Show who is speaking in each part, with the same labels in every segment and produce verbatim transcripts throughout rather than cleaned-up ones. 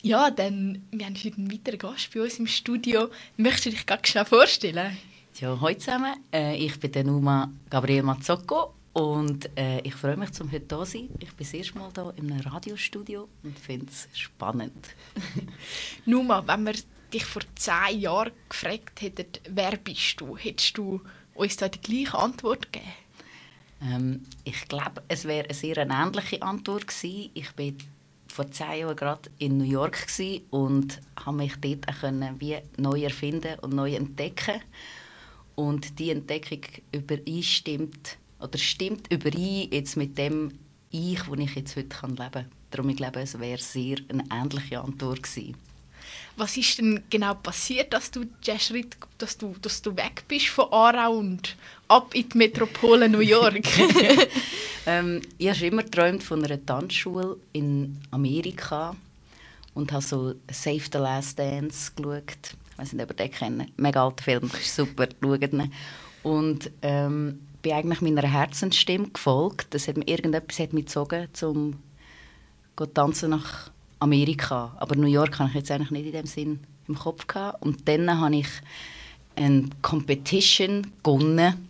Speaker 1: Ja, dann, wir haben heute einen weiteren Gast bei uns im Studio. Möchtest du dich ganz schnell vorstellen?
Speaker 2: Ja, hallo zusammen. Äh, ich bin der Numa Gabriel Mazzocco und äh, ich freue mich, zum heute hier zu sein. Ich bin das erste Mal hier in einem Radiostudio und finde es spannend.
Speaker 1: Numa, wenn wir dich vor zehn Jahren gefragt hätten, wer bist du, hättest du uns da die gleiche Antwort gegeben?
Speaker 2: Ähm, ich glaube, es wäre eine sehr ähnliche Antwort gewesen. Ich bin vor zehn Jahren gerade in New York und habe mich dort auch können, wie neu erfinden und neu entdecken. Und die Entdeckung übereinstimmt oder stimmt überein jetzt mit dem Ich, das ich jetzt heute leben kann. Darum ich glaube, es wäre sehr eine ähnliche Antwort gewesen.
Speaker 1: Was ist denn genau passiert, dass du den Schritt, dass du, dass du weg bist von Aarau und ab in die Metropole New York?
Speaker 2: ähm, ich habe immer geträumt von einer Tanzschule in Amerika und habe so Save the Last Dance geschaut. Ich weiß nicht, ob ihr den kennt. Mega alter Film, super, schaut ihn. Und ähm, bin eigentlich meiner Herzensstimme gefolgt. Das hat mir, irgendetwas hat mich gezogen, um zu tanzen nach Amerika. Aber New York hatte ich jetzt eigentlich nicht in dem Sinn im Kopf gehabt. Und dann habe ich eine Competition gewonnen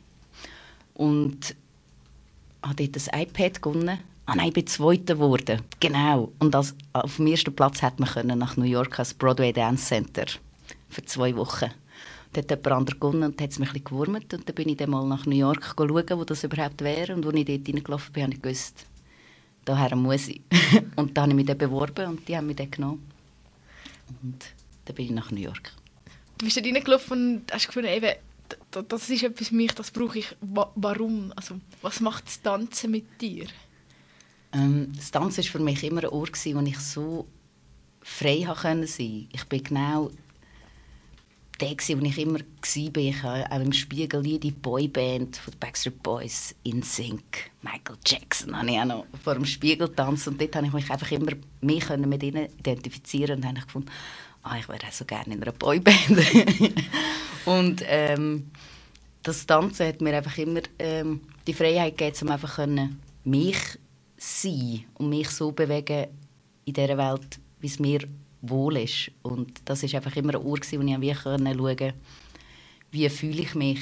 Speaker 2: und habe dort ein iPad gewonnen. Ah nein, ich bin Zweiter geworden. Genau. Und als, auf dem ersten Platz hätte man können nach New York als Broadway Dance Center für zwei Wochen. Da hat jemand anderes gewonnen und hat es mich ein bisschen gewurmt. Und dann bin ich dann mal nach New York schauen, wo das überhaupt wäre. Und als ich dort reingelaufen bin, habe ich gewusst, daher muss ich. Und dann habe ich mich dann beworben und die haben mich dann genommen. Und dann bin ich nach New York.
Speaker 1: Du bist da reingelaufen und hast gefunden, eben, das ist etwas für mich, das brauche ich. Warum? Also, was macht das Tanzen mit dir?
Speaker 2: Ähm, das Tanzen war für mich immer ein Ort, wo ich so frei sein konnte. Ich bin genau der, wo ich immer war. Ich habe auch im Spiegel jede Boyband von den Backstreet Boys, In Sync, Michael Jackson, habe ich auch noch vor dem Spiegel getanzt. Und dort konnte ich mich einfach immer mehr mit ihnen identifizieren und habe gefunden, ah, ich wäre auch so gerne in einer Boyband. Und ähm, das Tanzen hat mir einfach immer ähm, die Freiheit gegeben, um einfach können, mich sein und mich so bewegen in dieser Welt, wie es mir wohl ist. Und das war einfach immer ein Ort, wo ich wie schauen konnte, wie fühle ich mich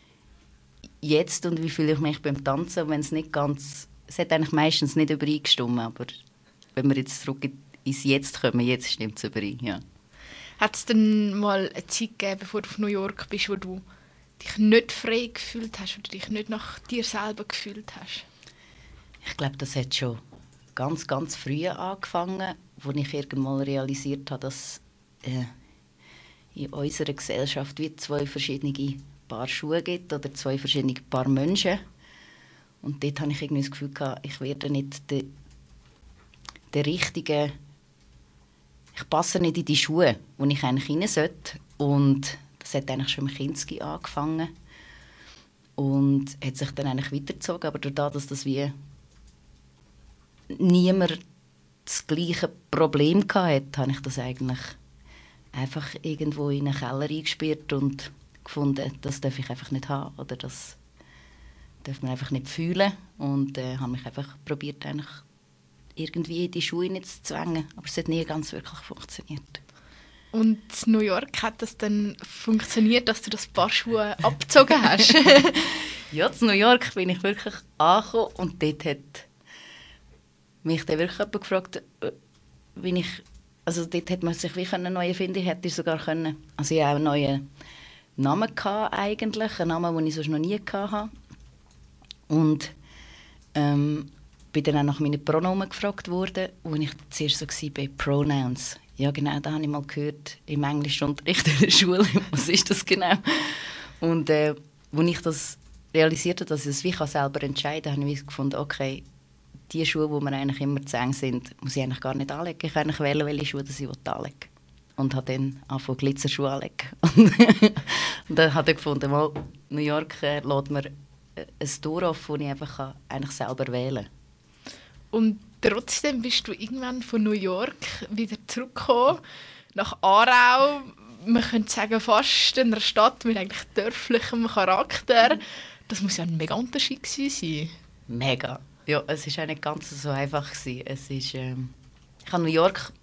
Speaker 2: jetzt und wie fühle ich mich beim Tanzen. Wenn es nicht ganz, es hat eigentlich meistens nicht übereingestimmt, aber wenn wir jetzt zurück ins Jetzt kommen, jetzt stimmt es überein, ja.
Speaker 1: Hat es dann mal eine Zeit gegeben, bevor du auf New York bist, wo du dich nicht frei gefühlt hast oder dich nicht nach dir selber gefühlt hast?
Speaker 2: Ich glaube, das hat schon ganz, ganz früh angefangen, als ich irgendwann realisiert habe, dass äh, in unserer Gesellschaft wie zwei verschiedene Paar Schuhe gibt oder zwei verschiedene Paar Menschen. Und dort hatte ich irgendwie das Gefühl gehabt, ich werde nicht der, der richtige, ich passe nicht in die Schuhe, wo ich eigentlich rein sollte. Und das hat eigentlich schon im Kinski angefangen und hat sich dann eigentlich weitergezogen, aber dadurch, dass das wie niemand das gleiche Problem hatte, habe ich das eigentlich einfach irgendwo in einen Keller eingesperrt und gefunden, das darf ich einfach nicht haben oder das darf man einfach nicht fühlen und äh, habe mich einfach probiert, eigentlich irgendwie in die Schuhe nicht zu zwängen, aber es hat nie ganz wirklich funktioniert.
Speaker 1: Und in New York hat das dann funktioniert, dass du das Paar Schuhe abgezogen hast?
Speaker 2: Ja, in New York bin ich wirklich angekommen und dort hat mich dann wirklich jemand gefragt, wie ich, also dort hätte man sich wie einen neuen finden, ich hätte sogar können, also ich hatte auch einen neuen Namen gehabt, eigentlich, einen Namen, den ich sonst noch nie hatte. Und ähm, bin dann auch nach meinen Pronomen gefragt worden, wo ich zuerst so war bei Pronouns. Ja genau, da habe ich mal gehört, im Englischunterricht in der Schule, was ist das genau? Und äh, als ich das realisiert habe, dass ich das wie selber entscheiden kann, habe ich gefunden, okay, die Schuhe, die mir eigentlich immer zu eng sind, muss ich eigentlich gar nicht anlegen. Ich kann eigentlich wählen, welche Schuhe ich anlegen will. Und habe dann angefangen, Glitzerschuhe anzulegen. Und dann habe ich gefunden, mal, New York äh, lässt mir ein Tor auf, das ich einfach kann, eigentlich selber wählen kann.
Speaker 1: Und trotzdem bist du irgendwann von New York wieder zurückgekommen, nach Aarau. Man könnte sagen, fast in einer Stadt mit eigentlich dörflichem Charakter. Das muss ja ein mega Unterschied sein.
Speaker 2: Mega. Ja, es war auch nicht ganz so einfach. Es ist, ähm, ich habe New York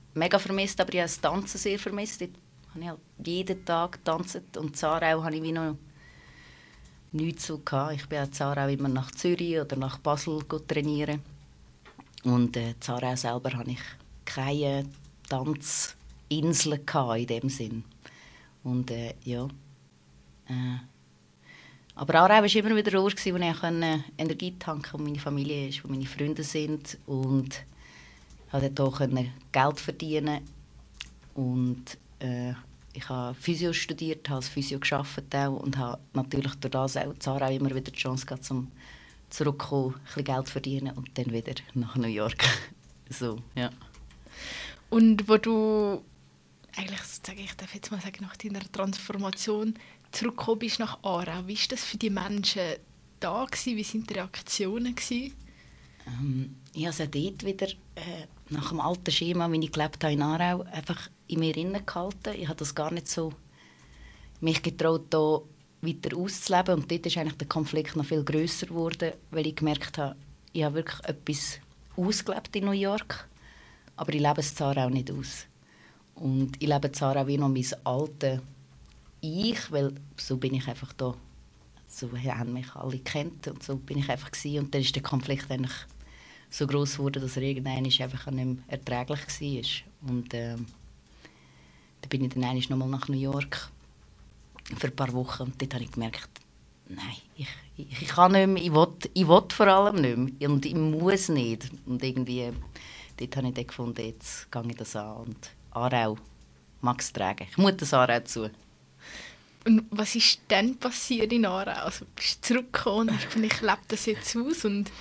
Speaker 2: mega vermisst, aber ich habe das Tanzen sehr vermisst. Dort habe ich halt jeden Tag getanzt und in Aarau habe ich wie noch nichts so gehabt. Ich bin in Aarau immer nach Zürich oder nach Basel trainieren. Und äh, in Aarau selber hatte ich keine Tanzinsel in dem Sinn. Und äh, ja. Äh, aber Aarau war immer wieder ein Ort, wo ich Energie tanken konnte, wo meine Familie ist, wo meine Freunde sind. Und konnte dort auch Geld verdienen. Und äh, ich habe Physio studiert, habe als Physio gearbeitet auch und habe natürlich durch das auch in Aarau immer wieder die Chance gehabt, um zurückzukommen, ein bisschen Geld zu verdienen und dann wieder nach New York. So, ja.
Speaker 1: Und wo du eigentlich, sage ich darf jetzt mal sagen, nach deiner Transformation zurückgekommen bist nach Aarau, wie war das für die Menschen da gewesen? Wie waren die Reaktionen gewesen?
Speaker 2: Ähm, ich habe es auch dort wieder äh, nach dem alten Schema, wie ich gelebt habe in Aarau, einfach in mir gehalten. Ich habe das gar nicht so mich getraut, hier weiter auszuleben. Und dort ist eigentlich der Konflikt noch viel grösser geworden, weil ich gemerkt habe, ich habe wirklich etwas ausgelebt in New York, aber ich lebe es in Aarau nicht aus. Und ich lebe in Aarau wie noch mein altes Ich, weil so bin ich einfach da. So haben mich alle gekannt und so bin ich einfach gewesen. Und dann ist der Konflikt eigentlich so gross geworden, dass er irgendwann einfach nicht mehr erträglich war. Und äh, dann bin ich dann einmal nochmal nach New York für ein paar Wochen und dort habe ich gemerkt, nein, ich, ich, ich kann nicht mehr, ich will, ich will vor allem nicht mehr und ich muss nicht. Und irgendwie, dort habe ich dann gefunden, jetzt gehe ich das an und Aarau mag es tragen. Ich muss das Aarau zu.
Speaker 1: Und was ist dann passiert in Aarau? Also bist du zurückgekommen und hast gefunden, ich lebe das jetzt aus und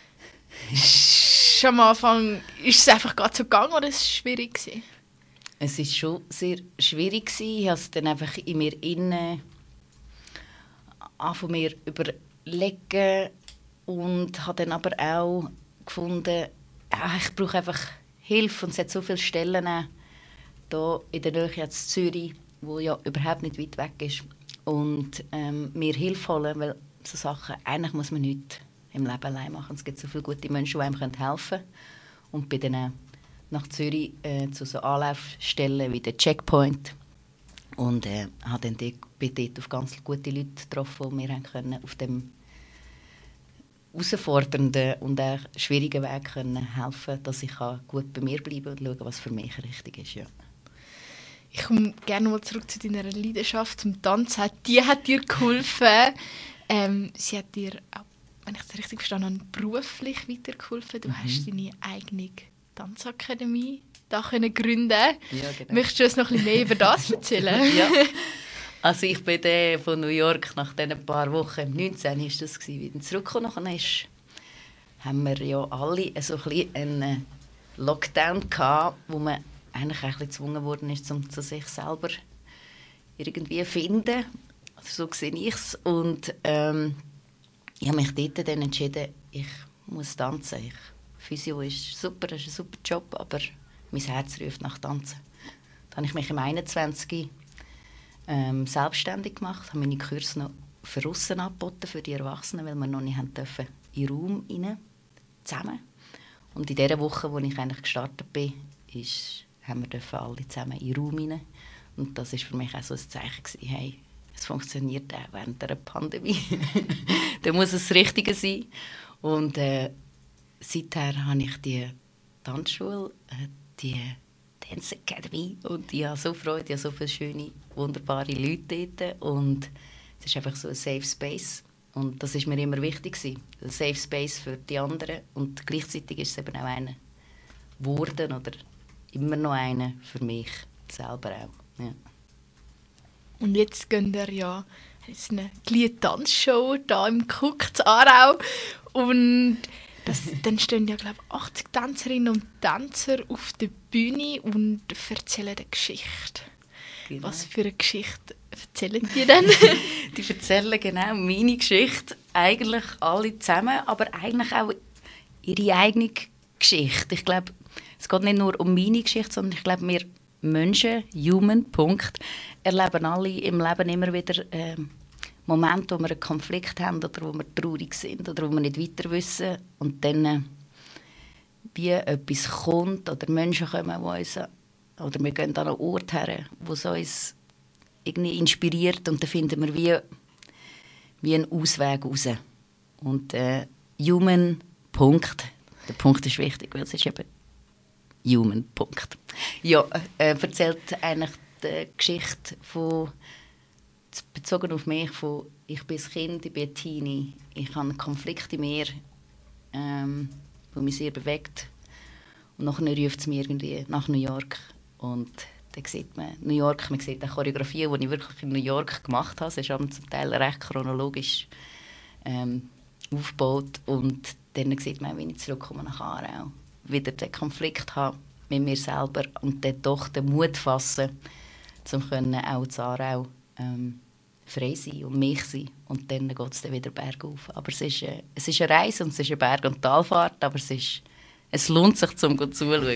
Speaker 1: am Anfang ist es einfach gerade so gegangen oder ist es schwierig gewesen?
Speaker 2: Es war schon sehr schwierig gewesen. Ich habe es dann einfach in mir innen von mir überlegen und habe dann aber auch gefunden, ja, ich brauche einfach Hilfe und es hat so viele Stellen hier in der Nähe jetzt Zürich, wo ja überhaupt nicht weit weg ist und ähm, mir Hilfe holen, weil so Sachen, eigentlich muss man nichts im Leben allein machen. Es gibt so viele gute Menschen, die einem helfen können. Und bin dann nach Zürich äh, zu so Anlaufstellen wie der Checkpoint und äh, habe dann dort, bin dort auf ganz gute Leute getroffen, die mir können auf dem herausfordernden und auch schwierigen Weg können helfen, dass ich gut bei mir bleiben und schauen, was für mich richtig ist. Ja.
Speaker 1: Ich komme gerne mal zurück zu deiner Leidenschaft zum Tanzen. Die hat dir geholfen. Ähm, sie hat dir, auch, wenn ich es richtig verstanden habe, beruflich weitergeholfen. Du mhm. hast deine eigene Tanzakademie da können gründen. Ja, genau. Möchtest du uns noch ein bisschen mehr über das erzählen?
Speaker 2: Ja. Also ich bin dann von New York nach diesen paar Wochen, neunzehn war das, wieder zurückgekommen. Nachher ist, haben wir ja alle so ein bisschen einen Lockdown gehabt, wo man eigentlich ein bisschen gezwungen worden ist, um zu sich selber irgendwie zu finden. Also so sehe ich es. Und ähm, ich habe mich dort dann entschieden, ich muss tanzen. Ich, Physio ist super, das ist ein super Job, aber mein Herz ruft nach Tanzen. Dann habe ich mich im einundzwanzig ähm, selbstständig gemacht, habe meine Kurse noch für Russen angeboten, für die Erwachsenen, weil wir noch nicht haben dürfen, in den Raum rein, zusammen. Und in dieser Woche, wo ich eigentlich gestartet bin, ist, haben wir alle zusammen in den Raum rein. Und das war für mich auch so ein Zeichen gewesen, hey, es funktioniert auch während der Pandemie. Da muss es das Richtige sein. Und äh, seither habe ich die Tanzschule, äh, die Dance Academy und ich habe so Freude, ich habe so viele schöne, wunderbare Leute dort und es ist einfach so ein Safe Space und das ist mir immer wichtig gewesen, ein Safe Space für die anderen und gleichzeitig ist es eben auch einer geworden oder immer noch einer für mich selber auch. Ja.
Speaker 1: Und jetzt gehen wir ja ist eine kleine Tanzshow hier im Cook zu Aarau und das, dann stehen ja, glaube ich, achtzig Tänzerinnen und Tänzer auf der Bühne und erzählen eine Geschichte. Genau. Was für eine Geschichte erzählen die denn?
Speaker 2: Die erzählen genau meine Geschichte, eigentlich alle zusammen, aber eigentlich auch ihre eigene Geschichte. Ich glaube, es geht nicht nur um meine Geschichte, sondern ich glaube, wir Menschen, Human, Punkt, erleben alle im Leben immer wieder äh, Momente, wo wir einen Konflikt haben oder wo wir traurig sind oder wo wir nicht weiter wissen und dann äh, wie etwas kommt oder Menschen kommen, die uns oder wir gehen an einen Ort her, wo es uns irgendwie inspiriert und dann finden wir wie, wie einen Ausweg raus. Und äh, Human, Punkt. Der Punkt ist wichtig, weil es ist eben Human, Punkt. Ja, äh, erzählt eigentlich die Geschichte von, bezogen auf mich, von ich bin ein Kind, ich bin ein Teenie, ich habe einen Konflikt in mir, ähm, der mich sehr bewegt. Und nachher ruft es mir irgendwie nach New York. Und dann sieht man New York, man sieht die Choreografie, die ich wirklich in New York gemacht habe. Es ist zum Teil recht chronologisch ähm, aufgebaut. Und dann sieht man, wie ich zurückkomme nach Aarau. Wieder den Konflikt habe mit mir selber und dann doch den Mut fassen, um auch zu Aarau ähm, frei sein und mich sein. Und dann geht es dann wieder bergauf. Aber es ist, äh, es ist eine Reise und es ist eine Berg- und Talfahrt, aber es, ist, es lohnt sich, zum zuzuschauen.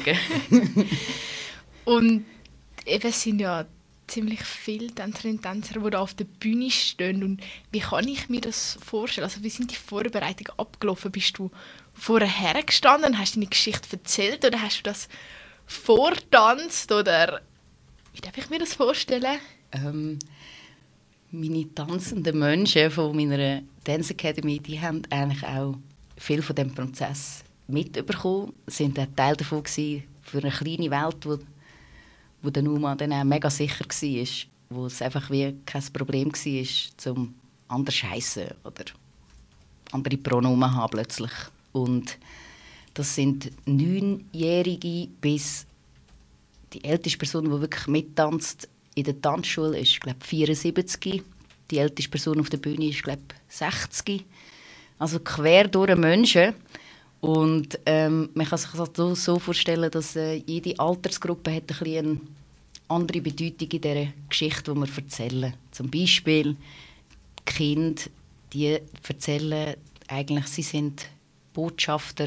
Speaker 1: Und eben sind ja ziemlich viele Tänzerinnen und Tänzer, die da auf der Bühne stehen. Und wie kann ich mir das vorstellen? Also wie sind die Vorbereitungen abgelaufen? Bist du vorher hergestanden, hast deine Geschichte erzählt oder hast du das vortanzt? Oder wie darf ich mir das vorstellen?
Speaker 2: Ähm, meine tanzenden Menschen von meiner Dance Academy, die haben eigentlich auch viel von diesem Prozess mitbekommen. Sie waren ein Teil davon gewesen, für eine kleine Welt, wo, wo der Numa dann auch mega sicher war, wo es einfach wie kein Problem war, zum anders heissen oder andere Pronomen haben plötzlich. Und das sind Neunjährige bis die älteste Person, die wirklich mittanzt in der Tanzschule, ist glaube ich vierundsiebzig. Die älteste Person auf der Bühne ist glaube ich sechzig. Also quer durch Menschen. Und ähm, man kann sich das so vorstellen, dass äh, jede Altersgruppe hat ein bisschen eine andere Bedeutung in dieser Geschichte, die wir erzählen. Zum Beispiel die Kinder, die erzählen eigentlich, sie sind Botschafter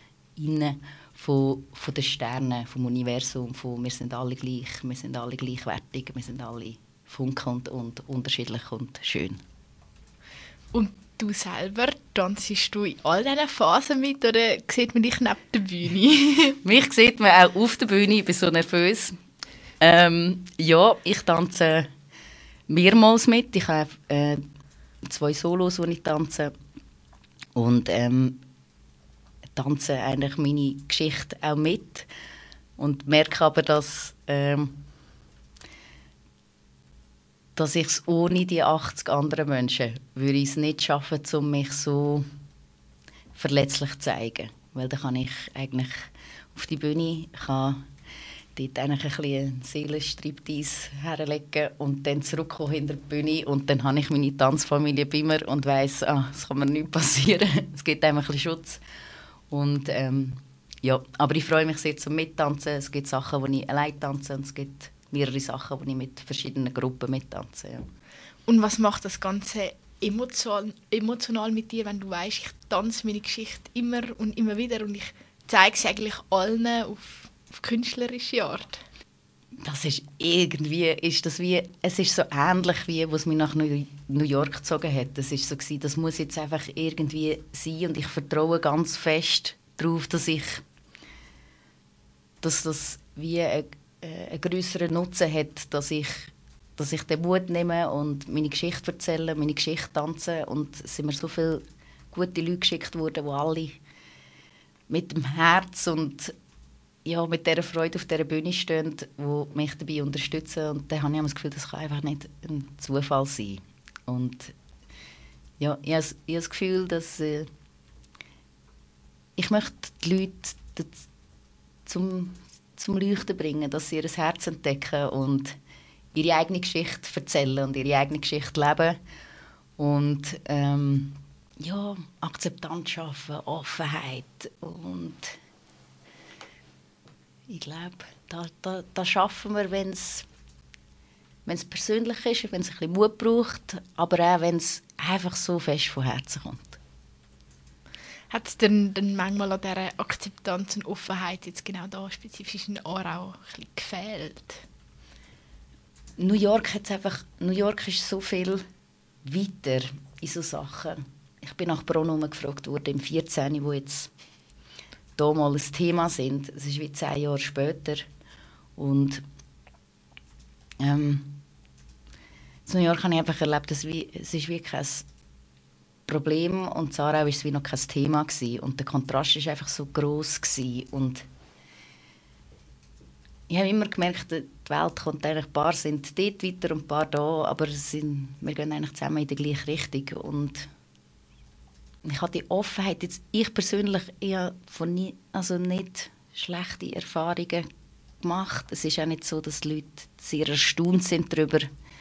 Speaker 2: von, von den Sternen, vom Universum, von wir sind alle gleich, wir sind alle gleichwertig, wir sind alle funkelnd und unterschiedlich und schön.
Speaker 1: Und du selber, tanzst du in all diesen Phasen mit oder sieht man dich neben der Bühne?
Speaker 2: Mich sieht man auch auf der Bühne, ich bin so nervös. Ähm, ja, ich tanze mehrmals mit. Ich habe äh, zwei Solos, die ich tanze. Und ähm, tanze eigentlich meine Geschichte auch mit. Und merke aber, dass, ähm, dass ich es ohne die achtzig anderen Menschen würde ich es nicht schaffen, um mich so verletzlich zu zeigen. Weil dann kann ich eigentlich auf die Bühne, kann dort eigentlich ein bisschen einen Seelenstriptease herlegen und dann zurückkommen hinter die Bühne und dann habe ich meine Tanzfamilie bei mir und weiss, ah, es kann mir nichts passieren. Es gibt einem ein bisschen Schutz. Und, ähm, ja, aber ich freue mich sehr zum Mittanzen. Es gibt Sachen, wo ich allein tanze und es gibt mehrere Sachen, wo ich mit verschiedenen Gruppen mittanze. Ja.
Speaker 1: Und was macht das Ganze emotional, emotional mit dir, wenn du weißt, ich tanze meine Geschichte immer und immer wieder und ich zeige sie eigentlich allen auf, auf künstlerische Art?
Speaker 2: Das ist irgendwie, ist das wie, es ist so ähnlich wie, was mich nach New York gezogen hat. Das ist so gewesen, das muss jetzt einfach irgendwie sein und ich vertraue ganz fest darauf, dass ich, dass das wie ein, ein grösseren Nutzen hat, dass ich, dass ich den Mut nehme und meine Geschichte erzähle, meine Geschichte tanze und es sind mir so viele gute Leute geschickt worden, die alle mit dem Herz und ja, mit dieser Freude auf dieser Bühne stehen, die mich dabei unterstützen. Und dann habe ich das Gefühl, das kann einfach nicht ein Zufall sein. Und ja, ich habe, ich habe das Gefühl, dass äh, ich möchte die Leute das, zum, zum Leuchten bringen, dass sie ihr Herz entdecken und ihre eigene Geschichte erzählen und ihre eigene Geschichte leben. Und ähm, ja, Akzeptanz schaffen, Offenheit und ich glaube, da, da, da schaffen wir, wenn es persönlich ist, wenn es ein bisschen Mut braucht, aber auch, wenn es einfach so fest von Herzen kommt.
Speaker 1: Hat es denn, denn manchmal an dieser Akzeptanz und Offenheit jetzt genau da spezifisch in Aarau ein bisschen gefehlt?
Speaker 2: New York hat's einfach, New York ist so viel weiter in so Sachen. Ich bin nach Pronomen gefragt worden, im vierzehn, wo jetzt hier mal ein Thema sind. Es ist wie zehn Jahre später. Und ähm, in New York habe ich einfach erlebt, dass wie, es ist wie kein Problem und Sarah war es wie noch kein Thema gewesen. Und der Kontrast war einfach so gross gewesen. Und ich habe immer gemerkt, die Welt kommt eigentlich, ein paar sind dort weiter und ein paar da, aber sind, wir gehen eigentlich zusammen in die gleiche Richtung. Und ich habe die Offenheit, jetzt, ich persönlich, ich habe von nie, also nicht schlechte Erfahrungen gemacht. Es ist auch nicht so, dass die Leute sehr erstaunt sind darüber,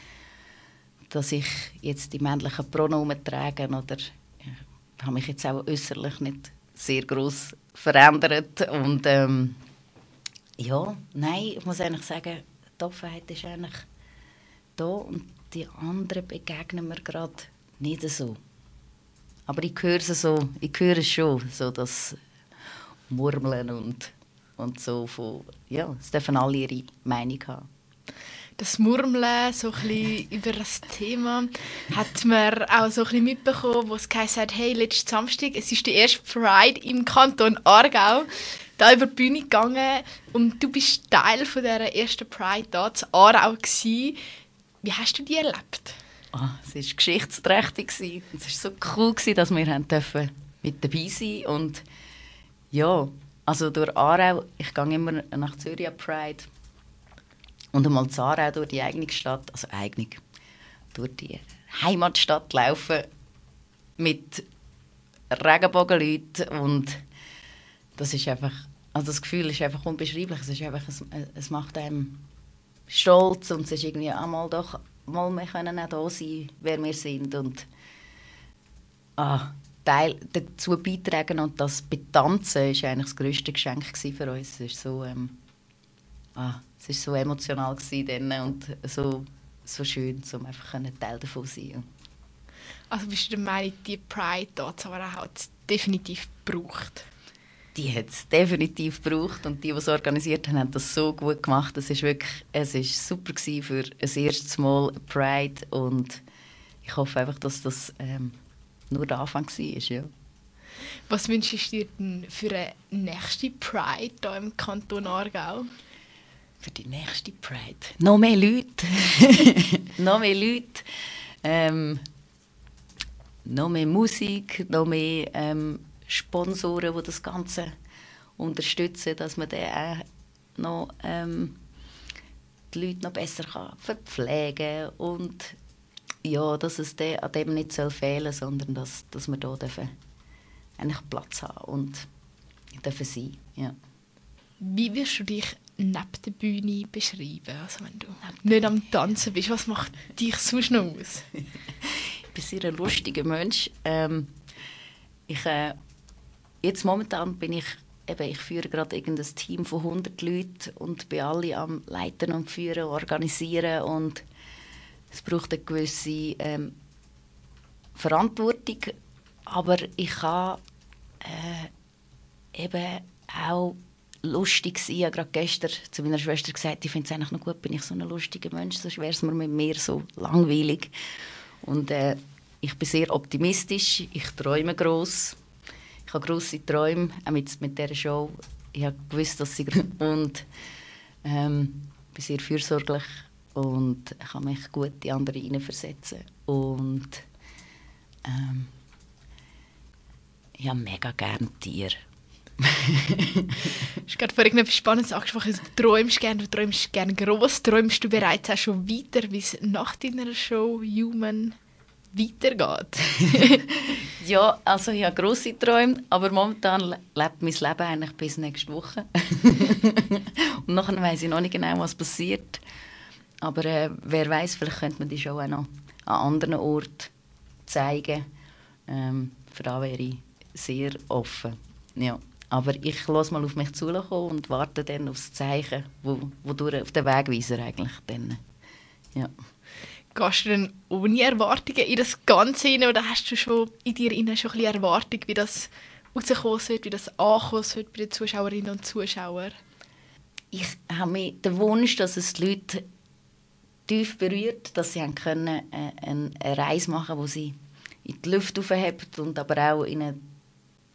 Speaker 2: dass ich jetzt die männlichen Pronomen trage oder ich habe mich jetzt auch äußerlich nicht sehr gross verändert und ähm, ja, nein, ich muss eigentlich sagen, die Offenheit ist eigentlich da und die anderen begegnen mir gerade nicht so. Aber ich höre es so, ich höre es schon, so das Murmeln und, und so von, ja, es dürfen alle ihre Meinung haben.
Speaker 1: Das Murmeln so ein bisschen über das Thema hat man auch so ein bisschen mitbekommen, wo es geheißen hat, hey, letzten Samstag, es ist die erste Pride im Kanton Aargau, da über die Bühne gegangen und du bist Teil von dieser ersten Pride da zu Aarau gewesen. Wie hast du die erlebt?
Speaker 2: Oh, es war geschichtsträchtig. Es war so cool, dass wir mit dabei sein durften. Und ja, also durch Aarau, ich gehe immer nach Zürich an Pride. Und einmal in Aarau durch die eigene Stadt, also eigene, durch die Heimatstadt laufen mit Regenbogenleuten. Und das ist einfach, also das Gefühl ist einfach unbeschreiblich. Es ist einfach, es, es macht einem stolz und es ist irgendwie einmal doch, mal wir können auch da sein, wer wir sind und ah, Teil dazu beitragen und das Betanzen war eigentlich das grösste Geschenk für uns. Es ist so, ähm, ah, es ist so emotional dann und so, so schön, um einfach Teil davon zu sein.
Speaker 1: Also bist du der Meinung, die Pride dort hat es definitiv gebraucht?
Speaker 2: Die hat es definitiv gebraucht und die, die es organisiert haben, haben das so gut gemacht. Es war wirklich, es ist super gewesen für ein erstes Mal Pride und ich hoffe einfach, dass das ähm, nur der Anfang war. Ja.
Speaker 1: Was wünschst du dir denn für eine nächste Pride hier im Kanton Aargau?
Speaker 2: Für die nächste Pride? Noch mehr Leute. noch mehr Leute. Ähm, noch mehr Musik, noch mehr ähm, Sponsoren, die das Ganze unterstützen, dass man dann auch noch ähm, die Leute noch besser kann verpflegen kann und ja, dass es dann an dem nicht soll fehlen, sondern dass, dass wir hier dürfen eigentlich Platz haben und dürfen sein. Ja.
Speaker 1: Wie wirst du dich neben der Bühne beschreiben? Also wenn du nicht am Tanzen bist, was macht dich sonst noch aus?
Speaker 2: Ich bin sehr ein lustiger Mensch. Ähm, ich, äh, jetzt momentan bin ich, eben, ich führe gerade ein Team von hundert Leuten und bin alle am Leiten und Führen, organisieren und es braucht eine gewisse ähm, Verantwortung, aber ich kann äh, eben auch lustig sein. Ich habe gerade gestern zu meiner Schwester gesagt, ich finde es eigentlich noch gut, bin ich so ein lustiger Mensch, sonst wäre es mir mit mir so langweilig. Und äh, ich bin sehr optimistisch, ich träume gross. Ich habe grosse Träume, auch mit, mit dieser Show. Ich habe gewusst, dass sie und ähm, bin sehr fürsorglich und ich kann mich gut in andere hineinversetzen. Und ähm, ich habe mega gerne Tiere.
Speaker 1: Du hast gerade vorhin etwas Spannendes angesprochen. Du träumst gerne, du träumst gerne gross. Träumst du bereits auch schon weiter, wie es nach deiner Show «Human» weitergeht?
Speaker 2: Ja, also ich habe grosse Träume, aber momentan lebt mein Leben eigentlich bis nächste Woche. Und nachher weiss ich noch nicht genau, was passiert. Aber äh, wer weiß, vielleicht könnte man die Show auch noch an anderen Orten zeigen. Ähm, für das wäre ich sehr offen. Ja. Aber ich lasse mal auf mich zukommen und warte dann auf das Zeichen, wo, wodurch, auf den Wegweiser eigentlich. Dann, ja.
Speaker 1: Gehst du denn ohne Erwartungen in das Ganze hinein oder hast du schon in dir schon ein bisschen Erwartung, wie das rauskommen wird, wie das ankommen wird bei den Zuschauerinnen und Zuschauern?
Speaker 2: Ich habe den Wunsch, dass es die Leute tief berührt, dass sie können, äh, eine Reise machen können, wo sie in die Luft aufhebt und aber auch in eine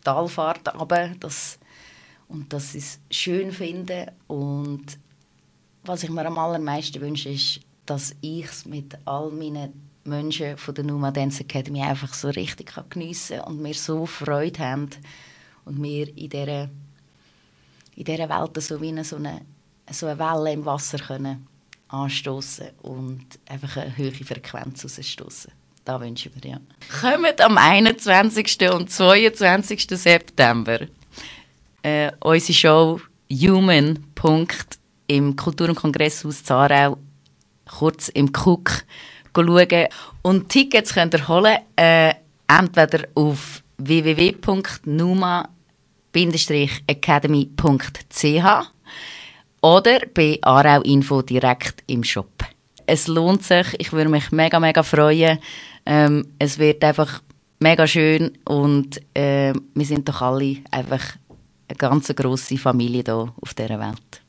Speaker 2: Talfahrt runter, das, und dass sie es schön finden und was ich mir am allermeisten wünsche, ist, dass ich es mit all meinen Menschen von der Numa Dance Academy einfach so richtig geniessen kann und wir so Freude haben und wir in dieser, in dieser Welt so wie eine, so, eine, so eine Welle im Wasser können anstoßen und einfach eine hohe Frequenz rausstoßen. Das wünsche ich mir, ja. Kommt am einundzwanzigsten und zweiundzwanzigsten September äh, unsere Show «Human» im Kultur- und Kongresshaus Zarau, kurz im Cook, schauen. Und Tickets könnt ihr holen, äh, entweder auf w w w punkt numa academy punkt c h oder bei Aarau Info direkt im Shop. Es lohnt sich, ich würde mich mega, mega freuen. Ähm, es wird einfach mega schön und äh, wir sind doch alle einfach eine ganz grosse Familie hier auf dieser Welt.